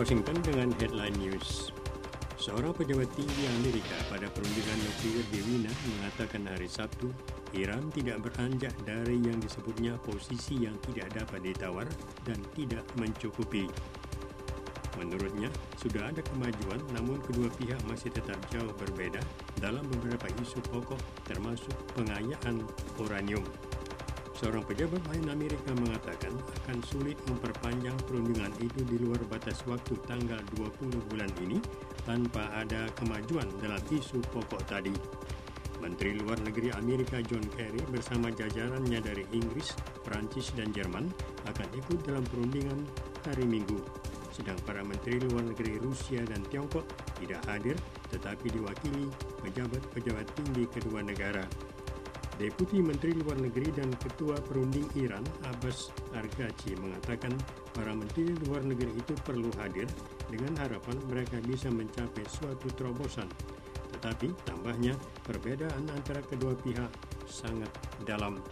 Washington dengan headline news. Seorang pejabat tinggi Amerika pada perundingan nuklir di Wina mengatakan hari Sabtu, Iran tidak beranjak dari yang disebutnya posisi yang tidak dapat ditawar dan tidak mencukupi. Menurutnya, sudah ada kemajuan namun kedua pihak masih tetap jauh berbeda dalam beberapa isu pokok termasuk pengayaan uranium. Seorang pejabat lain Amerika mengatakan akan sulit memperpanjang perundingan itu di luar batas waktu tanggal 20 bulan ini tanpa ada kemajuan dalam isu pokok tadi. Menteri Luar Negeri Amerika John Kerry bersama jajarannya dari Inggris, Prancis, dan Jerman akan ikut dalam perundingan hari Minggu. Sedang para Menteri Luar Negeri Rusia dan Tiongkok tidak hadir tetapi diwakili pejabat-pejabat tinggi kedua negara. Deputi Menteri Luar Negeri dan Ketua Perunding Iran, Abbas Araghchi, mengatakan para Menteri Luar Negeri itu perlu hadir dengan harapan mereka bisa mencapai suatu terobosan. Tetapi, tambahnya, perbedaan antara kedua pihak sangat dalam.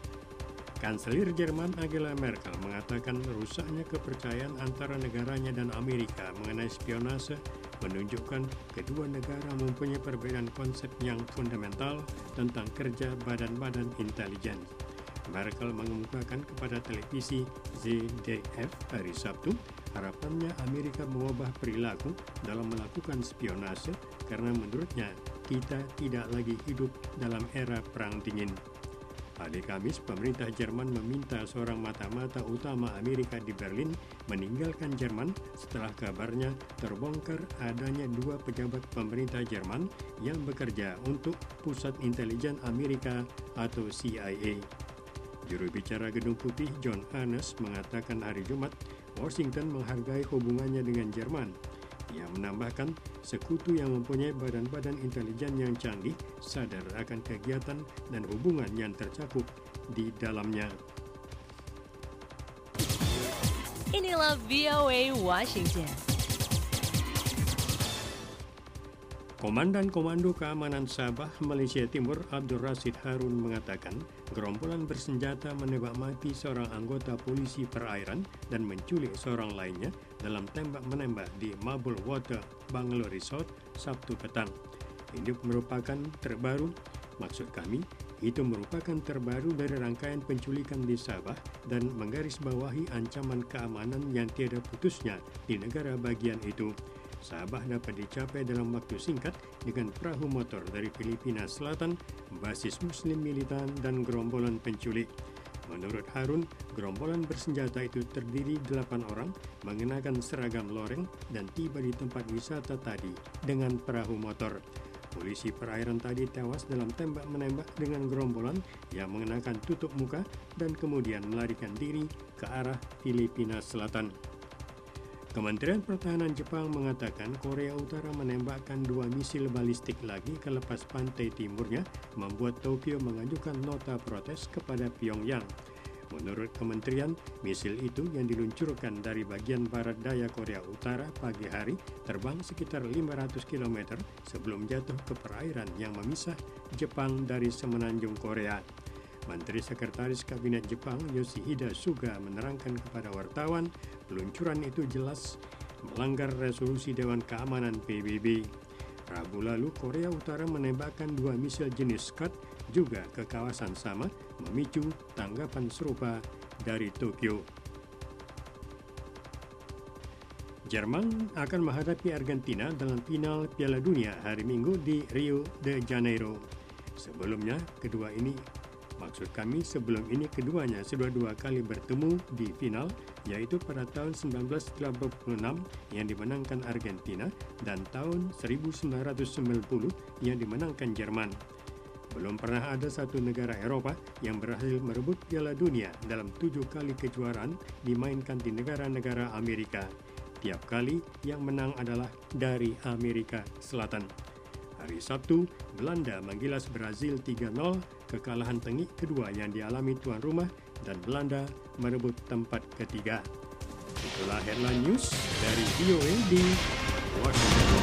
Kanselir Jerman Angela Merkel mengatakan rusaknya kepercayaan antara negaranya dan Amerika mengenai spionase menunjukkan kedua negara mempunyai perbedaan konsep yang fundamental tentang kerja badan-badan intelijen. Merkel mengemukakan kepada televisi ZDF hari Sabtu harapannya Amerika mengubah perilaku dalam melakukan spionase karena menurutnya kita tidak lagi hidup dalam era perang dingin. Hari Kamis, pemerintah Jerman meminta seorang mata-mata utama Amerika di Berlin meninggalkan Jerman setelah kabarnya terbongkar adanya dua pejabat pemerintah Jerman yang bekerja untuk Pusat Intelijen Amerika atau CIA. Juru bicara Gedung Putih John Earnest mengatakan hari Jumat, Washington menghargai hubungannya dengan Jerman. Ia menambahkan, sekutu yang mempunyai badan-badan intelijen yang canggih sadar akan kegiatan dan hubungan yang tercakup di dalamnya. Inilah VOA Washington. Komandan Komando Keamanan Sabah Malaysia Timur Abdul Rashid Harun mengatakan gerombolan bersenjata menembak mati seorang anggota polisi perairan dan menculik seorang lainnya dalam tembak-menembak di Marble Water Bangalore Resort Sabtu petang. Ini merupakan terbaru, maksud kami, itu merupakan terbaru dari rangkaian penculikan di Sabah dan menggarisbawahi ancaman keamanan yang tiada putusnya di negara bagian itu. Sabah dapat dicapai dalam waktu singkat dengan perahu motor dari Filipina Selatan, basis Muslim militan dan gerombolan penculik. Menurut Harun, gerombolan bersenjata itu terdiri 8 orang mengenakan seragam loreng dan tiba di tempat wisata tadi dengan perahu motor. Polisi perairan tadi tewas dalam tembak-menembak dengan gerombolan yang mengenakan tutup muka dan kemudian melarikan diri ke arah Filipina Selatan. Kementerian Pertahanan Jepang mengatakan Korea Utara menembakkan 2 misil balistik lagi ke lepas pantai timurnya, membuat Tokyo mengajukan nota protes kepada Pyongyang. Menurut kementerian, misil itu yang diluncurkan dari bagian barat daya Korea Utara pagi hari terbang sekitar 500 km sebelum jatuh ke perairan yang memisah Jepang dari semenanjung Korea. Menteri Sekretaris Kabinet Jepang Yoshihide Suga menerangkan kepada wartawan peluncuran itu jelas melanggar resolusi Dewan Keamanan PBB. Rabu lalu, Korea Utara menembakkan 2 misil jenis Scud juga ke kawasan sama, memicu tanggapan serupa dari Tokyo. Jerman akan menghadapi Argentina dalam final Piala Dunia hari Minggu di Rio de Janeiro. Sebelum ini keduanya sudah 2 kali bertemu di final, yaitu pada tahun 1986 yang dimenangkan Argentina dan tahun 1990 yang dimenangkan Jerman. Belum pernah ada satu negara Eropa yang berhasil merebut Piala Dunia dalam 7 kali kejuaraan dimainkan di negara-negara Amerika. Tiap kali yang menang adalah dari Amerika Selatan. Hari Sabtu, Belanda menggilas Brazil 3-0, kekalahan tengik kedua yang dialami tuan rumah dan Belanda merebut tempat ketiga. Itulah headline news dari VOA di Washington.